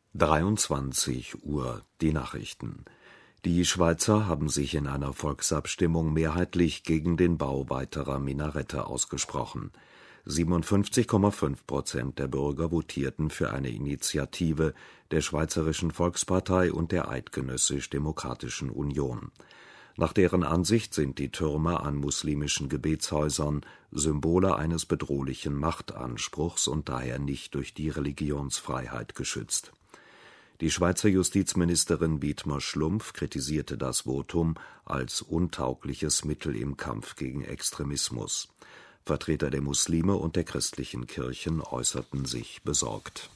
23 Uhr, die Nachrichten. Die Schweizer haben sich in einer Volksabstimmung mehrheitlich gegen den Bau weiterer Minarette ausgesprochen. 57,5% der Bürger votierten für eine Initiative der Schweizerischen Volkspartei und der Eidgenössisch-Demokratischen Union. Nach deren Ansicht sind die Türme an muslimischen Gebetshäusern Symbole eines bedrohlichen Machtanspruchs und daher nicht durch die Religionsfreiheit geschützt. Die Schweizer Justizministerin Dietmar Schlumpf kritisierte das Votum als untaugliches Mittel im Kampf gegen Extremismus. Vertreter der Muslime und der christlichen Kirchen äußerten sich besorgt.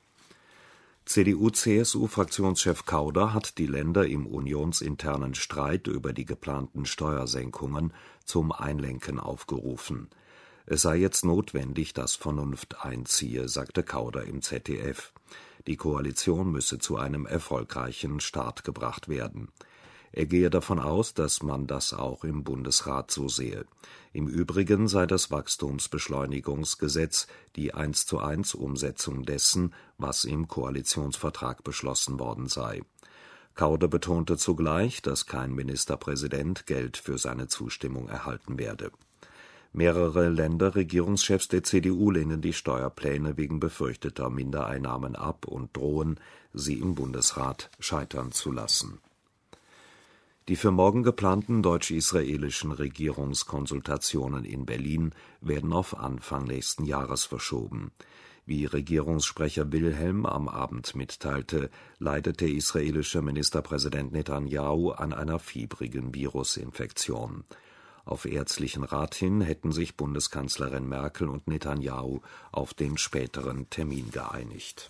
CDU/CSU-Fraktionschef Kauder hat die Länder im unionsinternen Streit über die geplanten Steuersenkungen zum Einlenken aufgerufen. Es sei jetzt notwendig, dass Vernunft einziehe, sagte Kauder im ZDF. Die Koalition müsse zu einem erfolgreichen Start gebracht werden. Er gehe davon aus, dass man das auch im Bundesrat so sehe. Im Übrigen sei das Wachstumsbeschleunigungsgesetz die 1:1 Umsetzung dessen, was im Koalitionsvertrag beschlossen worden sei. Kauder betonte zugleich, dass kein Ministerpräsident Geld für seine Zustimmung erhalten werde. Mehrere Länderregierungschefs der CDU lehnen die Steuerpläne wegen befürchteter Mindereinnahmen ab und drohen, sie im Bundesrat scheitern zu lassen. Die für morgen geplanten deutsch-israelischen Regierungskonsultationen in Berlin werden auf Anfang nächsten Jahres verschoben. Wie Regierungssprecher Wilhelm am Abend mitteilte, leidet der israelische Ministerpräsident Netanjahu an einer fiebrigen Virusinfektion. Auf ärztlichen Rat hin hätten sich Bundeskanzlerin Merkel und Netanjahu auf den späteren Termin geeinigt.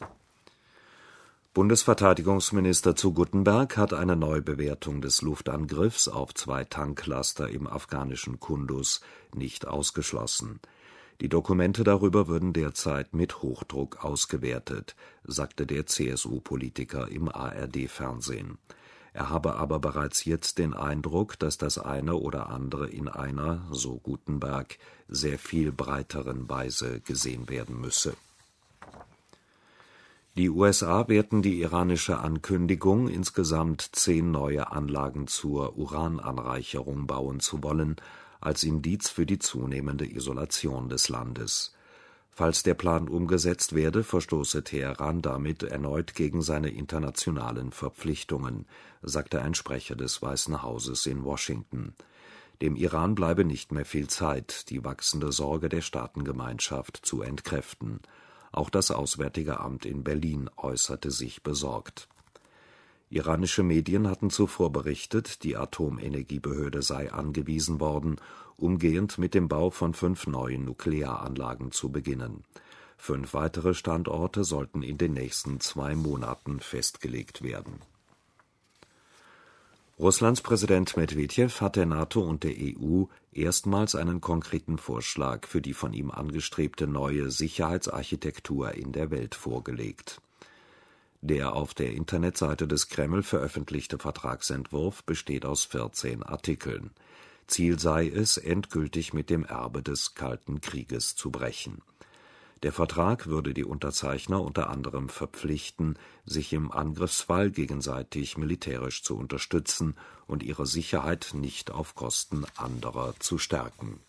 Bundesverteidigungsminister zu Guttenberg hat eine Neubewertung des Luftangriffs auf 2 Tanklaster im afghanischen Kunduz nicht ausgeschlossen. Die Dokumente darüber würden derzeit mit Hochdruck ausgewertet, sagte der CSU-Politiker im ARD-Fernsehen. Er habe aber bereits jetzt den Eindruck, dass das eine oder andere in einer, so Guttenberg, sehr viel breiteren Weise gesehen werden müsse. Die USA werten die iranische Ankündigung, insgesamt 10 neue Anlagen zur Urananreicherung bauen zu wollen, als Indiz für die zunehmende Isolation des Landes. Falls der Plan umgesetzt werde, verstoße Teheran damit erneut gegen seine internationalen Verpflichtungen, sagte ein Sprecher des Weißen Hauses in Washington. Dem Iran bleibe nicht mehr viel Zeit, die wachsende Sorge der Staatengemeinschaft zu entkräften. Auch das Auswärtige Amt in Berlin äußerte sich besorgt. Iranische Medien hatten zuvor berichtet, die Atomenergiebehörde sei angewiesen worden, umgehend mit dem Bau von 5 neuen Nuklearanlagen zu beginnen. 5 weitere Standorte sollten in den nächsten 2 Monaten festgelegt werden. Russlands Präsident Medwedew hat der NATO und der EU erstmals einen konkreten Vorschlag für die von ihm angestrebte neue Sicherheitsarchitektur in der Welt vorgelegt. Der auf der Internetseite des Kreml veröffentlichte Vertragsentwurf besteht aus 14 Artikeln. Ziel sei es, endgültig mit dem Erbe des Kalten Krieges zu brechen. Der Vertrag würde die Unterzeichner unter anderem verpflichten, sich im Angriffsfall gegenseitig militärisch zu unterstützen und ihre Sicherheit nicht auf Kosten anderer zu stärken.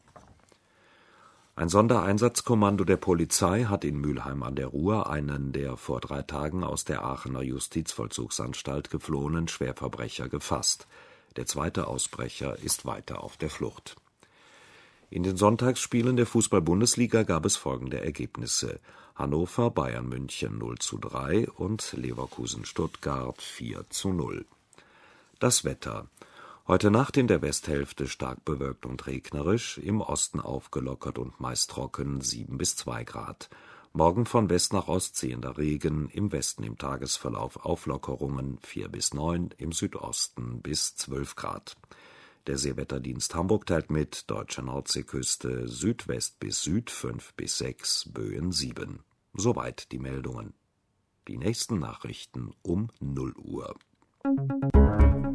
Ein Sondereinsatzkommando der Polizei hat in Mülheim an der Ruhr einen der vor 3 Tagen aus der Aachener Justizvollzugsanstalt geflohenen Schwerverbrecher gefasst. Der zweite Ausbrecher ist weiter auf der Flucht. In den Sonntagsspielen der Fußball-Bundesliga gab es folgende Ergebnisse: Hannover Bayern München 0:3 und Leverkusen-Stuttgart 4:0. Das Wetter: Heute Nacht in der Westhälfte stark bewölkt und regnerisch, im Osten aufgelockert und meist trocken 7 bis 2 Grad. Morgen von West nach Ost ziehender Regen, im Westen im Tagesverlauf Auflockerungen 4 bis 9, im Südosten bis 12 Grad. Der Seewetterdienst Hamburg teilt mit: deutsche Nordseeküste Südwest bis Süd 5 bis 6, Böen 7. Soweit die Meldungen. Die nächsten Nachrichten um 0 Uhr.